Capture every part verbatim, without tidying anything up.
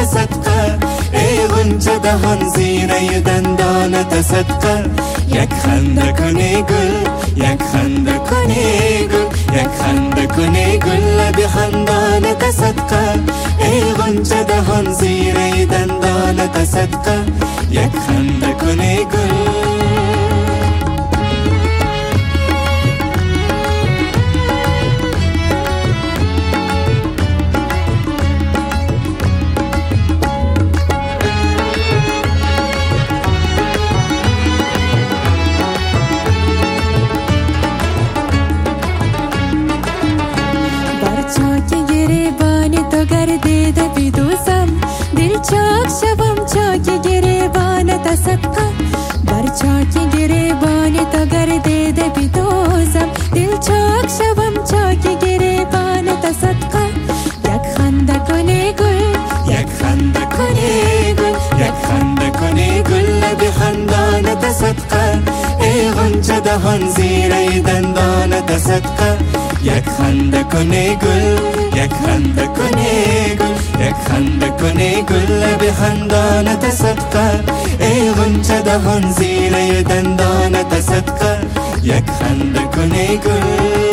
صدقه ای غنچه دهان زیره دندانت صدقه یک خنده کنی گل یک خنده کنی گل یک خنده کنی گل لب خندانت صدقه ای غنچه دهان زیره دندانت صدقه یک خنده کنی گل چاک گریبانی تو گردیده بیدوزم دل چاک شوم چاک گریبانت صدقه بر چاک گریبانی تو گردیده بیدوزم دل چاک شوم چاک گریبانت صدقه یک خنده کنی گل یک خنده کنی گل یک خنده کنی گل لب خندانت صدقه ای غنچه دهان زیره دندانت صدقه یک خنده کنی گل یک خنده کنی گل یک خنده کنی گل لب خندانت صدقه ای غنچه دهان زیره دندانت صدقه یک خنده کنی گل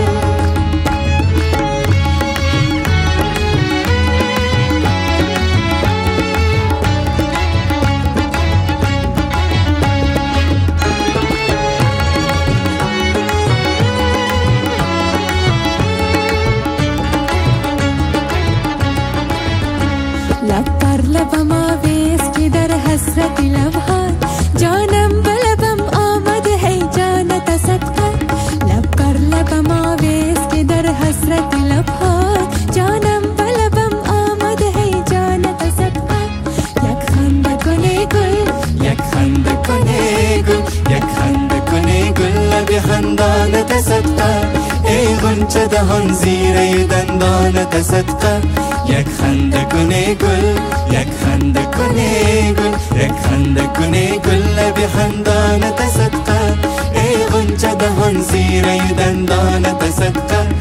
لب بر لبم آویز که در حسرت لبهات جانم بلبم آمد هی جانت صدقه لب بر لبم آویز که در حسرت لبهات جانم بلبم آمد هی جانت صدقه یک خنده کنی گل یک خنده کنی گل یک خنده کنی گل لب خندانت صدقه ای غنچه دهان زیره دندانت صدقه یک خنده کنی گل یک خنده کنی گل یک خنده کنی گل لب خندانت صدقه ای غنچه دهان زیره دندانت صدقه